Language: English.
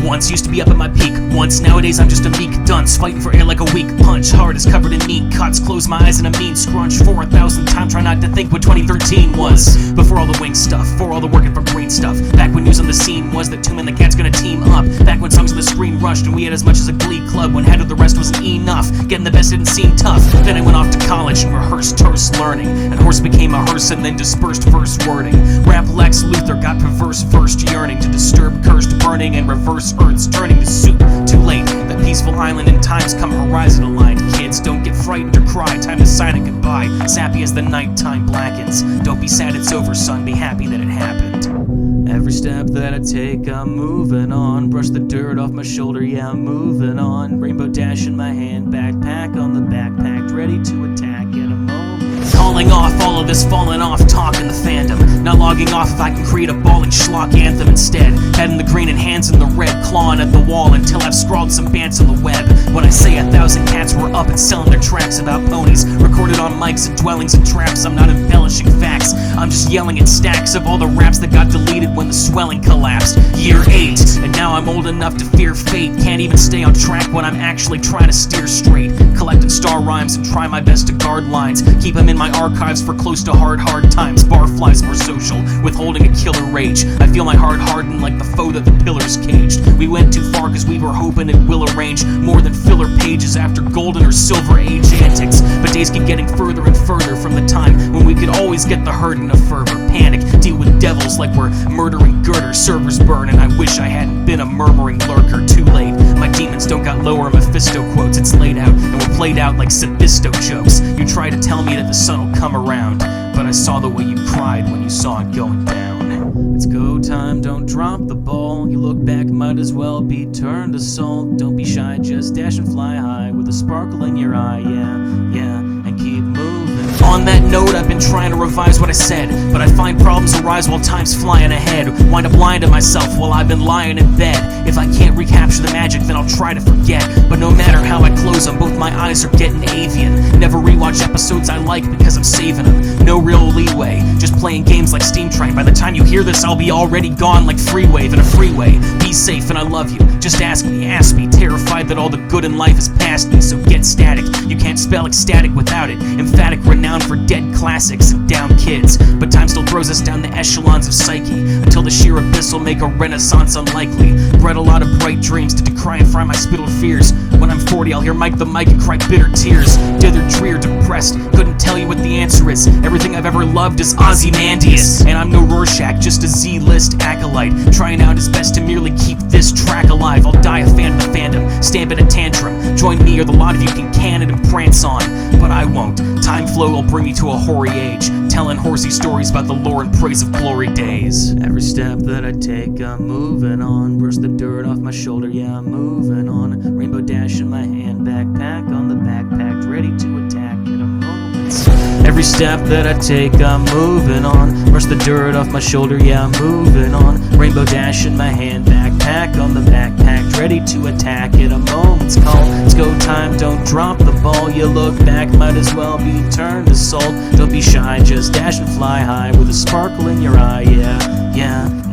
Once used to be up at my peak, once nowadays I'm just a meek dunce, fighting for air like a weak punch. Heart is covered in neat cuts, close my eyes in a mean scrunch. 4,000 times try not to think what 2013 was. Before all the wing stuff, for all the working for green stuff. Back when news on the scene was that Tomb and the Cat's gonna team up. Back when songs on the screen rushed and we had as much as a glee club. When head of the rest wasn't enough, getting the best didn't seem tough. Then I went off to college and rehearsed terse learning, and horse became a hearse and then dispersed verse wording. Rap Lex Luthor got perverse first yearning to disturb cursed burning and reverse earth's turning to soup. Too late, that peaceful island in times come horizon aligned. Kids, don't get frightened or cry, time to sign it goodbye. Sappy as the nighttime blackens. Don't be sad it's over, son, be happy that it happened. Every step that I take, I'm moving on. Brush the dirt off my shoulder, yeah, I'm moving on. Rainbow dash in my hand, backpack on the backpack, ready to attack in a moment. Calling off all of this falling off talk in the fandom. Not logging off if I can create a bawling schlock anthem instead. Head in the green and hands in the red, clawing at the wall until I've scrawled some bants on the web. When I say 1,000 cats were up and selling their tracks about ponies, recorded on mics and dwellings and traps, I'm not embellishing facts. I'm just yelling at stacks of all the raps that got deleted when the swelling collapsed. Year 8, and now I'm old enough to fear fate. Can't even stay on track when I'm actually trying to steer straight. Collecting star rhymes and try my best to guard lines. Keep them in my archives for close to hard times. Barflies more social, withholding a killer rage. I feel my heart harden like the foe that the pillars caged. We went too far cause we were hoping it will arrange more than filler pages after golden or silver age antics. But days keep getting further and further from the time when we could always get the herd in a fervor. Panic, deal with devils like we're murdering girder. Servers burn and I wish I hadn't been a murmuring lurker. Too late, my demons don't got lower Mephisto quotes. It's laid out and we're played out like Sophisto jokes. You try to tell me that the sun will come around, but I saw the way you cried when you saw it going down. It's go time, don't drop the ball. You look back, might as well be turned to salt. Don't be shy, just dash and fly high with a sparkle in your eye, yeah, and keep moving. On that note, I've been trying to revise what I said, but I find problems arise while time's flying ahead. Wind up lying to myself while I've been lying in bed. If I can't recapture the magic, then I'll try to forget. But no matter how I close them, both my eyes are getting avian. Never rewatch episodes I like because I'm saving them. No real leeway, just playing games like Steam Train. By the time you hear this, I'll be already gone like Freewave in a freeway. Be safe and I love you, just ask me. Terrified that all the good in life is past me, so get static. You can't spell ecstatic without it. Emphatic, renowned for dead classics and down kids. But time still throws us down the echelons of psyche, until the sheer abyss will make a renaissance unlikely. Bred a lot of bright dreams to decry and fry my spittled fears. When I'm 40, I'll hear Mike the Mic and cry bitter tears. Dithered, drear, depressed, couldn't tell you what the answer is. Everything I've ever loved is Ozymandias. And I'm no Rorschach, just a Z-list acolyte, trying out his best to merely keep this track alive. I'll die a fan of the fandom, stamp in a tantrum. Join me or the lot of you can can it and prance on. But I won't. Time flow will bring me to a hoary age, telling horsey stories about the lore and praise of glory days. Every step that I take, I'm moving on. Brush the dirt off my shoulder, yeah, I'm moving on. Rainbow dash in my hand, backpack on the backpack, ready to attack in a moment. Every step that I take, I'm moving on. Brush the dirt off my shoulder, yeah, I'm moving on. Rainbow dash in my hand, backpack on the backpack, ready to attack in a moment's call. It's go time, don't drop the ball. You look back, might as well be turned to salt. Don't be shy, just dash and fly high with a sparkle in your eye, yeah,